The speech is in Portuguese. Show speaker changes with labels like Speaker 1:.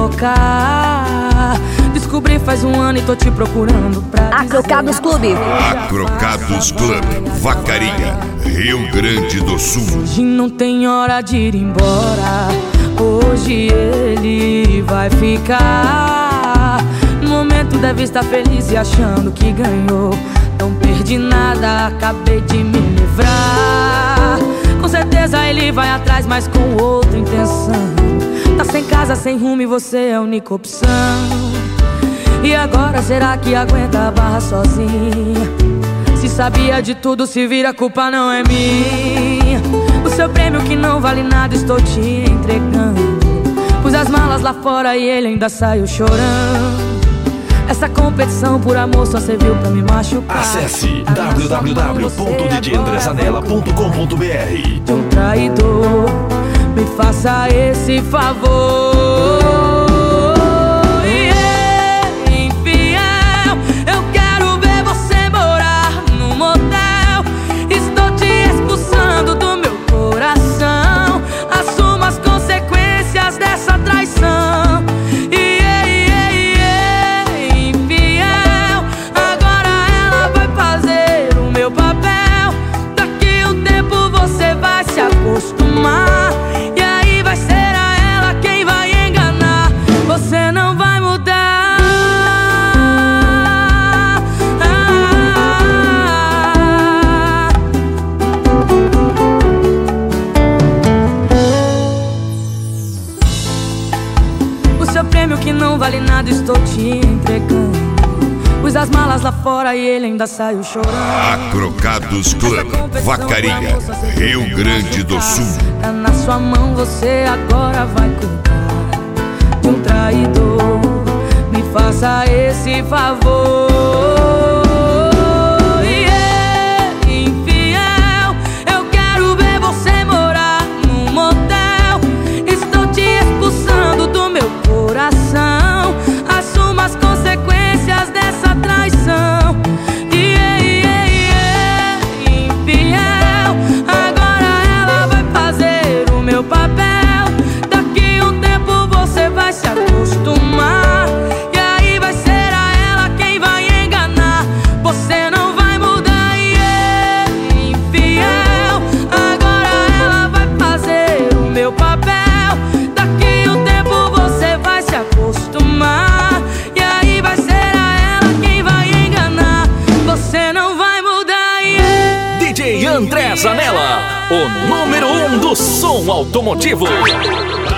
Speaker 1: trocar. Descobri faz um ano e tô te procurando pra
Speaker 2: Acrocados Clube.
Speaker 3: Acrocados Club, Vacaria, Rio Grande do Sul.
Speaker 1: Hoje não tem hora de ir embora. Hoje ele vai ficar. No momento deve estar feliz e achando que ganhou. Não perdi nada, acabei de me livrar. Com certeza ele vai atrás, mas com outra intenção. Tá sem casa, sem rumo e você é a única opção. E agora será que aguenta a barra sozinha? Se sabia de tudo, se vira, a culpa não é minha. O seu prêmio que não vale nada estou te entregando. Pus as malas lá fora e ele ainda saiu chorando. Essa competição por amor só serviu pra me machucar.
Speaker 4: Acesse www.djandresanella.com.br.
Speaker 1: De um traidor, me faça esse favor. E aí vai ser a ela quem vai enganar. Você não vai mudar. O seu prêmio que não vale nada estou te entregando. Pus as malas lá fora e ele ainda saiu chorando.
Speaker 3: Acrocados Club, Vacaria, Rio Grande do Sul.
Speaker 1: Tá na sua mão, você agora vai cuidar de um traidor. Me faça esse favor. Infiel, eu quero ver você morar num motel. Estou te expulsando do meu coração. Assuma as consequências dessa traição. Infiel, agora ela vai fazer o meu papel. Daqui um tempo você vai se acostumar. E aí vai ser a ela quem vai enganar. Você não vai mudar. Infiel, agora ela vai fazer o meu papel. Daqui um tempo você vai se acostumar. E aí vai ser a ela quem vai enganar. Você não vai mudar.
Speaker 4: DJ André Zanella, o número 1 do som automotivo.